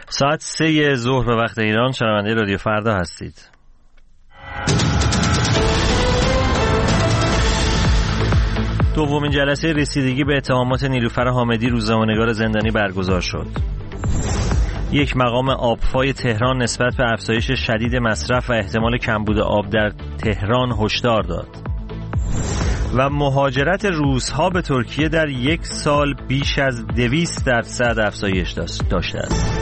ساعت 3 ظهر به وقت ایران، شنونده رادیو فردا هستید. دومین جلسه رسیدگی به اتهامات نیلوفر حامدی، روزنامه‌نگار زندانی برگزار شد. یک مقام آبفای تهران نسبت به افزایش شدید مصرف و احتمال کمبود آب در تهران هشدار داد. و مهاجرت روس‌ها به ترکیه در یک سال بیش از 200% افزایش داشته است.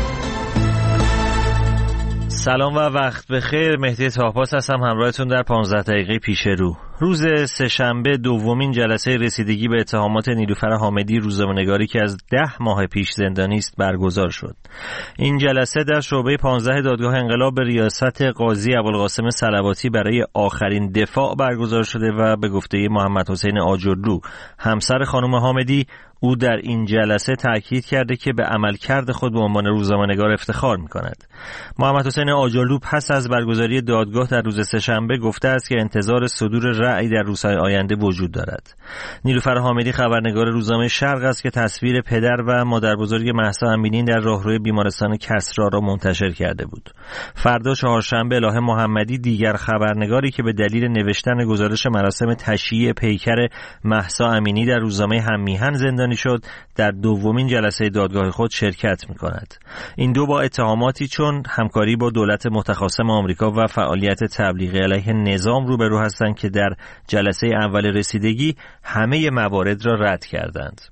سلام و وقت بخیر. مهدی طاهپاس هستم، همراهتون در 15 دقیقه پیش رو. روز سه‌شنبه دومین جلسه رسیدگی به اتهامات نیلوفر حامدی، روزنامه‌نگاری که از 10 ماه پیش زندانی است، برگزار شد. این جلسه در شعبه 15 دادگاه انقلاب به ریاست قاضی ابوالقاسم صلواتی برای آخرین دفاع برگزار شده و به گفته محمد حسین آجرلو، همسر خانم حامدی، او در این جلسه تاکید کرده که به عملکرد خود به عنوان روزنامه‌نگار افتخار می‌کند. محمد حسین آجرلو پس از برگزاری دادگاه در روز سه‌شنبه گفته است که انتظار صدور رأی در روزهای آینده وجود دارد. نیلوفر حامدی خبرنگار روزنامه شرق است که تصویر پدر و مادربزرگ مهسا امینی در راهروی بیمارستان کسری را منتشر کرده بود. فردا چهارشنبه الهه محمدی، دیگر خبرنگاری که به دلیل نوشتن گزارش مراسم تشییع پیکر مهسا امینی در روزنامه هم‌میهن زندانی شد، در دومین جلسه دادگاه خود شرکت می‌کند. این دو با اتهاماتی چون همکاری با دولت متخاصم آمریکا و فعالیت تبلیغی علیه نظام روبرو هستند که در جلسه اول رسیدگی همه موارد را رد کردند.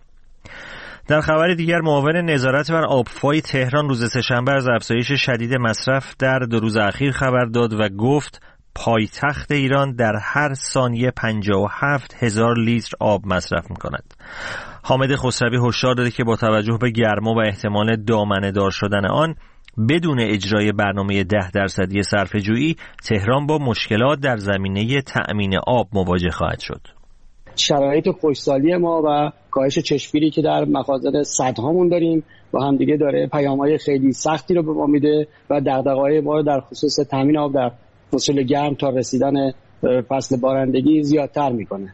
در خبر دیگر، معاون نظارت بر آبفای تهران روز سه‌شنبه از افزایش شدید مصرف در 2 روز اخیر خبر داد و گفت پایتخت ایران در هر ثانیه 57,000 لیتر آب مصرف می‌کند. حامد خسروی هشدار داده که با توجه به گرما و احتمال دامنه‌دار شدن آن، بدون اجرای برنامه 10% صرفه‌جویی، تهران با مشکلات در زمینه تأمین آب مواجه خواهد شد. شرایط خشکسالی ما و کاهش چشمگیری که در مخازن سدهامون داریم با هم دیگه داره پیام‌های خیلی سختی رو به ما میده و دغدغه‌های ما رو در خصوص تامین آب در فصل گرم تا رسیدن فصل بارندگی زیادتر میکنه.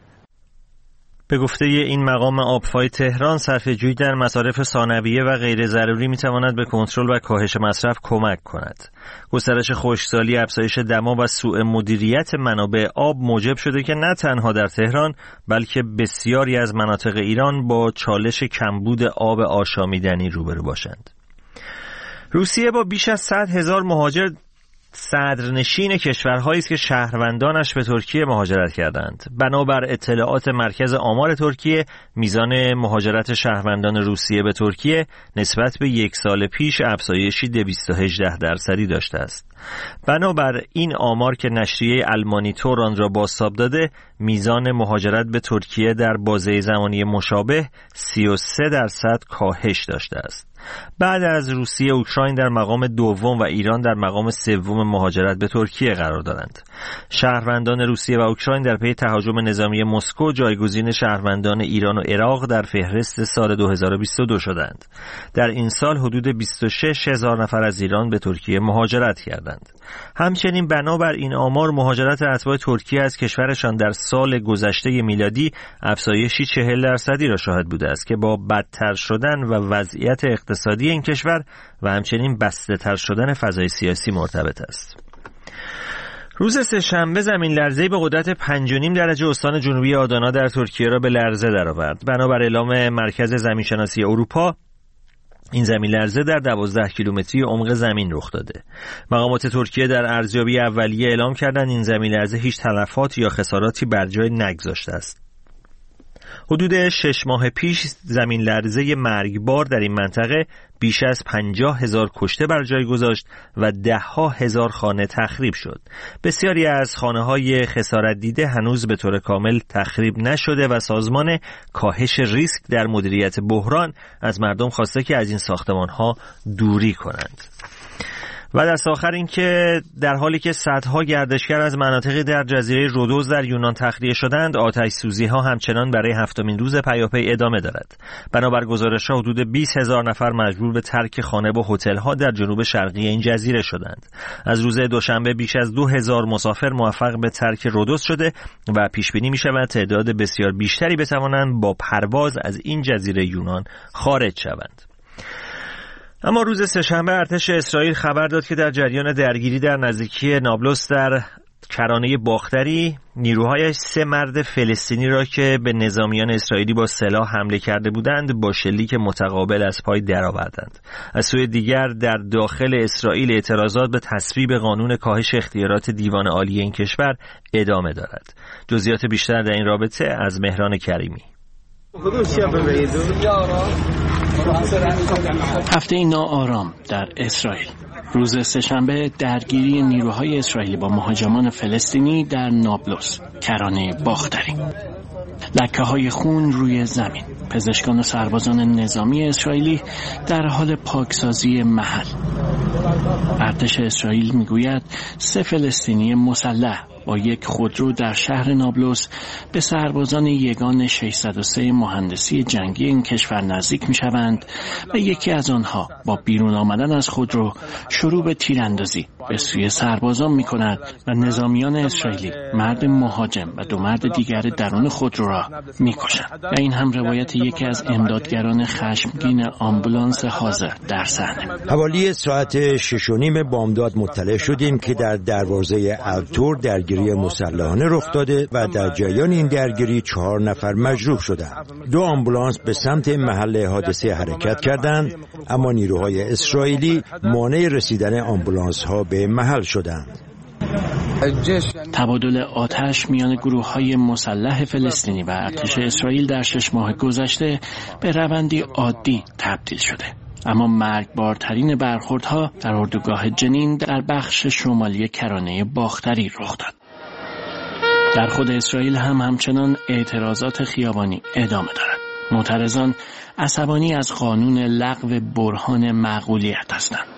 به گفته این مقام آبفای تهران، صرفه‌جویی در مصارف ثانویه و غیر ضروری میتواند به کنترل و کاهش مصرف کمک کند. گسترش خشکسالی، افزایش دما و سوء مدیریت منابع آب موجب شده که نه تنها در تهران بلکه بسیاری از مناطق ایران با چالش کمبود آب آشامیدنی روبرو باشند. روسیه با بیش از 100,000 مهاجر صدرنشین کشورهایی است که شهروندانش به ترکیه مهاجرت کردند. بنابر اطلاعات مرکز آمار ترکیه، میزان مهاجرت شهروندان روسیه به ترکیه نسبت به یک سال پیش افزایشی 218% داشته است. بنابر این آمار که نشریه المانیتور آن را بازتاب داده، میزان مهاجرت به ترکیه در بازه زمانی مشابه 33% کاهش داشته است. بعد از روسیه، اوکراین در مقام دوم و ایران در مقام سوم مهاجرت به ترکیه قرار دارند. شهروندان روسیه و اوکراین در پی تهاجم نظامی مسکو جایگزین شهروندان ایران و عراق در فهرست سال 2022 شدند. در این سال حدود 26,000 نفر از ایران به ترکیه مهاجرت کردند. همچنین بنابر این آمار، مهاجرت اتباع ترکیه از کشورشان در سال گذشته میلادی افزایشی 40% را شاهد بوده است که با بدتر شدن و وضعیت اقتصادی این کشور و همچنین بسته‌تر شدن فضای سیاسی مرتبط است. روز سه‌شنبه زمین لرزه‌ای به قدرت 5.5 درجه استان جنوبی آدانا در ترکیه را به لرزه درآورد. بنابر اعلام مرکز زمینشناسی اروپا، این زمین لرزه در 12 کیلومتری عمق زمین رخ داده. مقامات ترکیه در ارزیابی اولیه اعلام کردند این زمین لرزه هیچ تلفات یا خساراتی بر جای نگذاشته است. حدود 6 ماه پیش زمین لرزه مرگبار در این منطقه بیش از 50,000 کشته بر جای گذاشت و 10,000 خانه تخریب شد. بسیاری از خانه‌های خسارت دیده هنوز به طور کامل تخریب نشده و سازمان کاهش ریسک در مدیریت بحران از مردم خواسته که از این ساختمان‌ها دوری کنند. و دست آخر این که در حالی که صدها گردشگر از مناطقی در جزیره رودوز در یونان تخلیه شدند، آتش سوزی ها همچنان برای 7مین روز پیاپی ادامه دارد. بنابر گزارش ها حدود 20,000 نفر مجبور به ترک خانه و هتل ها در جنوب شرقی این جزیره شدند. از روز دوشنبه بیش از 2,000 مسافر موفق به ترک رودوز شده و پیش بینی می شود تعداد بسیار بیشتری بتوانند با پرواز از این جزیره یونان خارج شوند. اما روز سه‌شنبه ارتش اسرائیل خبر داد که در جریان درگیری در نزدیکی نابلس در کرانه باختری نیروهایش 3 مرد فلسطینی را که به نظامیان اسرائیلی با سلاح حمله کرده بودند با شلیک متقابل از پای درآوردند. از سوی دیگر در داخل اسرائیل اعتراضات به تصویب قانون کاهش اختیارات دیوان عالی این کشور ادامه دارد. جزئیات بیشتر در این رابطه از مهران کریمی. هفته ناآرام در اسرائیل. روز سه‌شنبه درگیری نیروهای اسرائیلی با مهاجمان فلسطینی در نابلس، کرانه باختری. لکه‌های خون روی زمین. پزشکان و سربازان نظامی اسرائیلی در حال پاکسازی محل. ارتش اسرائیل میگوید 3 فلسطینی مسلح با یک خودرو در شهر نابلس به سربازان یگان 603 مهندسی جنگی این کشور نزدیک میشوند و یکی از آنها با بیرون آمدن از خودرو شروع به تیراندازی به سوی سربازان میکند و نظامیان اسرائیلی مرد مهاجم و 2 مرد دیگر درون خودرو را میکشند. و این هم روایت یکی از امدادگران خشمگین آمبولانس حاضر در صحنه. حوالی ساعت 6:30 بامداد مطلع شدیم که در دروازه التور درگیری مسلحانه رخ داده و در جریان این درگیری 4 نفر مجروح شدند. 2 آمبولانس به سمت محل حادثه حرکت کردند، اما نیروهای اسرائیلی مانع رسیدن آمبولانس ها به محل شدند. تبادل آتش میان گروه‌های مسلح فلسطینی و ارتش اسرائیل در 6 ماه گذشته به روندی عادی تبدیل شده. اما مرگبارترین برخوردها در اردوگاه جنین در بخش شمالی کرانه باختری رخ داد. در خود اسرائیل هم همچنان اعتراضات خیابانی ادامه دارد. معترضان عصبانی از قانون لغو برهان معقولیت هستند.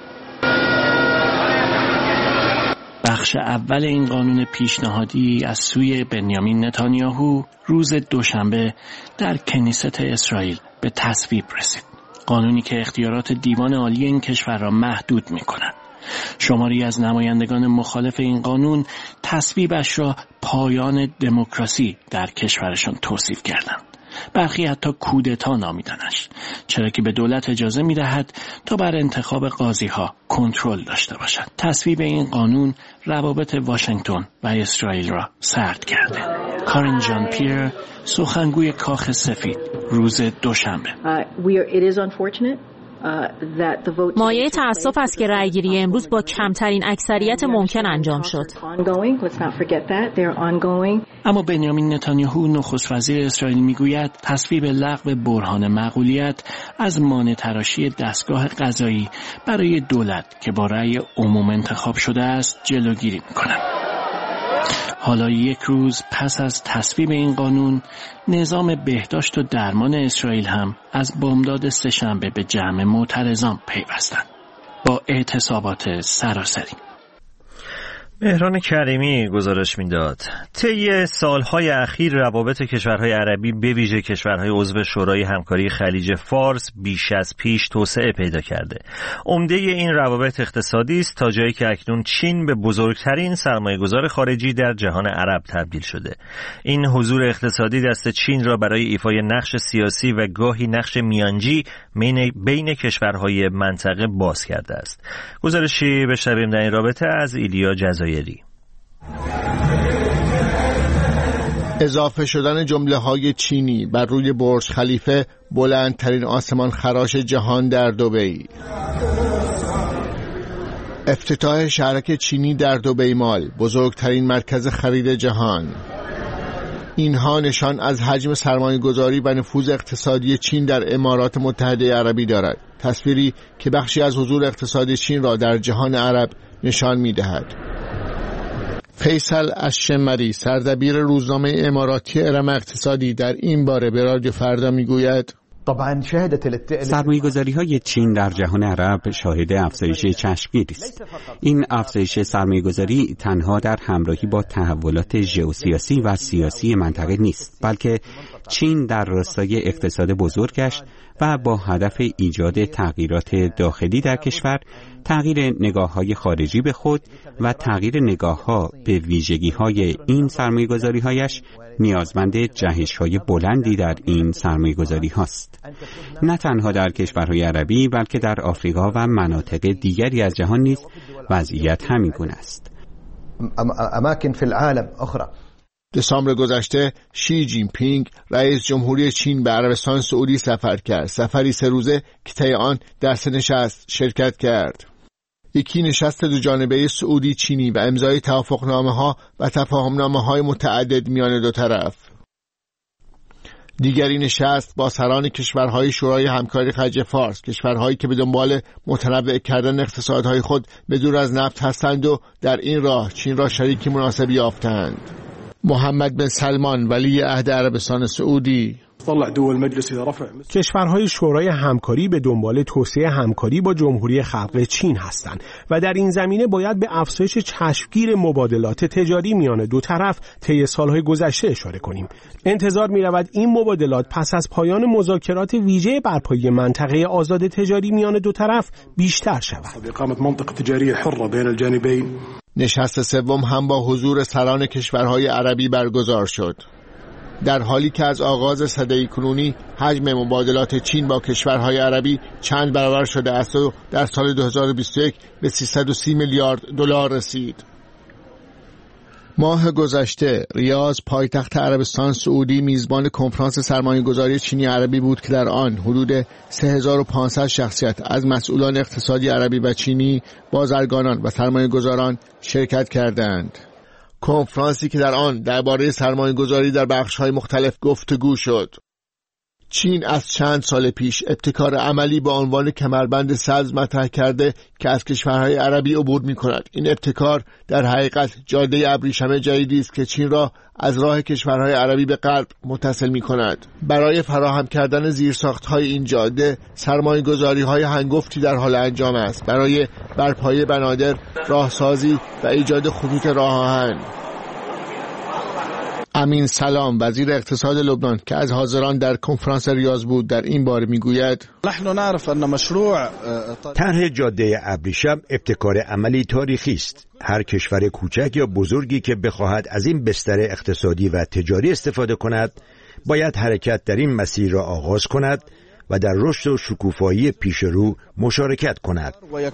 بخش اول این قانون پیشنهادی از سوی بنیامین نتانیاهو روز دوشنبه در کنیست اسرائیل به تصویب رسید. قانونی که اختیارات دیوان عالی این کشور را محدود می کند. شماری از نمایندگان مخالف این قانون تصویبش را پایان دموکراسی در کشورشان توصیف کردند. برخی حتی کودتا نامیدنش، چرا که به دولت اجازه می دهد تا بر انتخاب قاضی ها کنترل داشته باشد. تصویب این قانون روابط واشنگتن و اسرائیل را سرد کرده. کارین جان پیر، سخنگوی کاخ سفید، روز دوشنبه. مایه تأسف است که رأیگیری امروز با کمترین اکثریت ممکن انجام شد. اما بنیامین نتانیاهو نخست وزیر اسرائیل میگوید تصویب لغو برهان معقولیت از مانع تراشی دستگاه قضایی برای دولت که با رأی عموم انتخاب شده است جلوگیری میکند. حالا 1 روز پس از تصویب این قانون، نظام بهداشت و درمان اسرائیل هم از بامداد سه‌شنبه به جمع معترضان پیوستند با اعتصابات سراسری. مهران کریمی گزارش میداد. طی سالهای اخیر روابط کشورهای عربی به ویژه کشورهای عضو شورای همکاری خلیج فارس بیش از پیش توسعه پیدا کرده. عمده این روابط اقتصادی است تا جایی که اکنون چین به بزرگترین سرمایه‌گذار خارجی در جهان عرب تبدیل شده. این حضور اقتصادی دست چین را برای ایفای نقش سیاسی و گاهی نقش میانجی بین کشورهای منطقه باز کرده است. گزارشی بشنویم در این رابطه از ایلیا جزایری. اضافه شدن جمله‌های چینی بر روی برج خلیفه، بلندترین آسمان خراش جهان در دبی. افتتاح شرکت چینی در دبی مال، بزرگترین مرکز خرید جهان. اینها نشان از حجم سرمایه‌گذاری و نفوذ اقتصادی چین در امارات متحده عربی دارد. تصویری که بخشی از حضور اقتصادی چین را در جهان عرب نشان می‌دهد. فیصل الشمری، سردبیر روزنامه اماراتی ارم اقتصادی، در این باره به رادیو فردا میگوید: سرمایه‌گذاری‌های چین در جهان عرب شاهد افزایش چشمگیری است. این افزایش سرمایه‌گذاری تنها در همراهی با تحولات ژئوسیاسی و سیاسی منطقه نیست، بلکه چین در راستای اقتصاد بزرگش و با هدف ایجاد تغییرات داخلی در کشور، تغییر نگاه‌های خارجی به خود و تغییر نگاه‌ها به ویژگی‌های این سرمایه‌گذاری‌هایش نیازمند جهش‌های بلندی در این سرمایه‌گذاری‌هاست. نه تنها در کشورهای عربی بلکه در آفریقا و مناطق دیگری از جهان نیز وضعیت همین گونه است. اماکن فی العالم اخرى. دسامبر گذشته شی جین پینگ رئیس جمهوری چین به عربستان سعودی سفر کرد. سفری 3 روزه که طی آن در 3 نشست شرکت کرد. یکی نشست دو جانبه سعودی چینی و امضای توافقنامه‌ها و تفاهمنامه‌های متعدد میان دو طرف. دیگری نشست با سران کشورهای شورای همکاری خلیج فارس، کشورهایی که به دنبال متنوع کردن اقتصادهای خود به دور از نفت هستند و در این راه چین را شریک مناسبی یافتند. محمد بن سلمان ولی عهد عربستان سعودی: کشورهای شورای همکاری به دنبال توسعه همکاری با جمهوری خلق چین هستند و در این زمینه باید به افزایش چشمگیر مبادلات تجاری میان دو طرف طی سالهای گذشته اشاره کنیم. انتظار می رود این مبادلات پس از پایان مذاکرات ویژه برپایی منطقه آزاد تجاری میان دو طرف بیشتر شود. نشست سوم هم با حضور سران کشورهای عربی برگزار شد. در حالی که از آغاز سده کنونی حجم مبادلات چین با کشورهای عربی چند برابر شده است و در سال 2021 به 330 میلیارد دلار رسید. ماه گذشته ریاض پایتخت عربستان سعودی میزبان کنفرانس سرمایه‌گذاری چینی عربی بود که در آن حدود 3500 شخصیت از مسئولان اقتصادی عربی و چینی، بازرگانان و سرمایه‌گذاران شرکت کردند. کنفرانسی که در آن درباره سرمایه‌گذاری در بخش‌های مختلف گفتگو شد. چین از چند سال پیش ابتکار عملی با عنوان کمربند سبز مطرح کرده که از کشورهای عربی عبور می‌کند. این ابتکار در حقیقت جاده ابریشم جدیدی است که چین را از راه کشورهای عربی به غرب متصل می‌کند. برای فراهم کردن زیرساخت‌های این جاده، سرمایه‌گذاری‌های هنگفتی در حال انجام است. برای برپایی بنادر، راهسازی و ایجاد خطوط راه آهن. امین سلام وزیر اقتصاد لبنان که از حاضران در کنفرانس ریاض بود در این باره میگوید: طرح جاده ابریشم ابتکار عملی تاریخی است. هر کشور کوچک یا بزرگی که بخواهد از این بستر اقتصادی و تجاری استفاده کند باید حرکت در این مسیر را آغاز کند و در رشد و شکوفایی پیش رو مشارکت کند.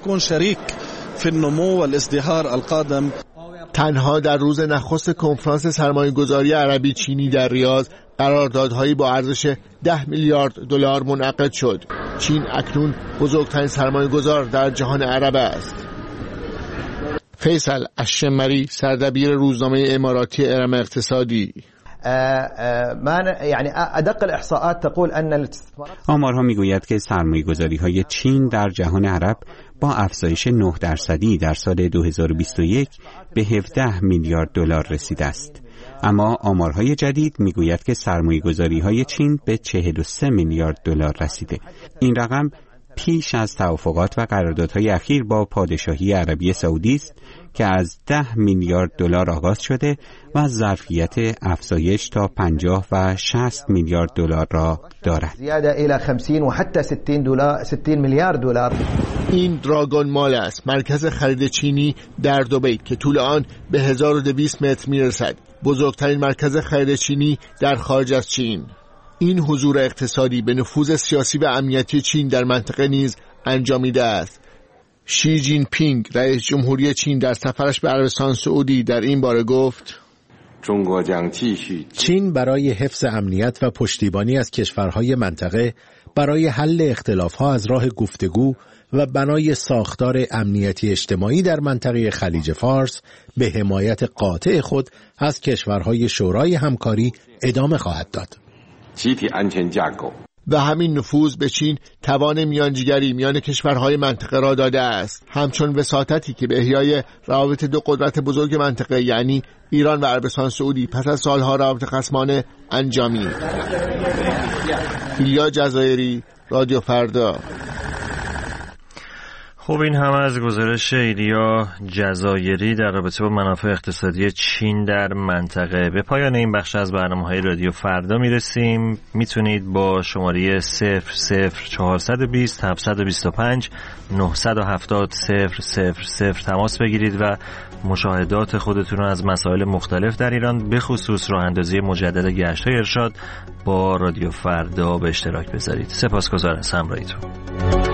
تنها در روز نخست کنفرانس سرمایه‌گذاری عربی چینی در ریاض قراردادهایی با ارزش 10 میلیارد دلار منعقد شد. چین اکنون بزرگترین سرمایه‌گذار در جهان عرب است. فیصل الشمری سردبیر روزنامه اماراتی ارم اقتصادی: آمارها میگوید که سرمایه‌گذاری‌های چین در جهان عرب با افزایش 9% در سال 2021 به 17 میلیارد دلار رسیده است. اما آمارهای جدید میگوید که سرمایه‌گذاری‌های چین به 43 میلیارد دلار رسیده. این رقم پیش از توافقات و قراردادهای اخیر با پادشاهی عربی سعودی است که از 10 میلیارد دلار آغاز شده و ظرفیت افزایش تا 50 و 60 میلیارد دلار را دارد. زیاده الی 50 و حتی 60 میلیارد دلار. این دراگون مال است، مرکز خرید چینی در دبی که طول آن به 1200 متر میرسد. بزرگترین مرکز خرید چینی در خارج از چین. این حضور اقتصادی به نفوذ سیاسی و امنیتی چین در منطقه نیز انجامیده است. شی جین پینگ رئیس جمهوری چین در سفرش به عربستان سعودی در این باره گفت: چین برای حفظ امنیت و پشتیبانی از کشورهای منطقه برای حل اختلافها از راه گفتگو و بنای ساختار امنیتی اجتماعی در منطقه خلیج فارس به حمایت قاطع خود از کشورهای شورای همکاری ادامه خواهد داد. و همین نفوذ به چین توان میانجیگری میان کشورهای منطقه را داده است، همچون وساطتی که به احیای روابط دو قدرت بزرگ منطقه یعنی ایران و عربستان سعودی پس از سالها روابط خصمانه انجامید. ایلیا جزایری، رادیو فردا. خب این هم از گزارش ایلیا جزایری در رابطه با منافع اقتصادی چین در منطقه. به پایان این بخش از برنامه‌های رادیو فردا میرسیم. میتونید با شماره 00420 725 970 000 تماس بگیرید و مشاهدات خودتون رو از مسائل مختلف در ایران به خصوص راه‌اندازی مجدد گشت‌های ارشاد با رادیو فردا به اشتراک بذارید. سپاسگزارم از همراهیتون.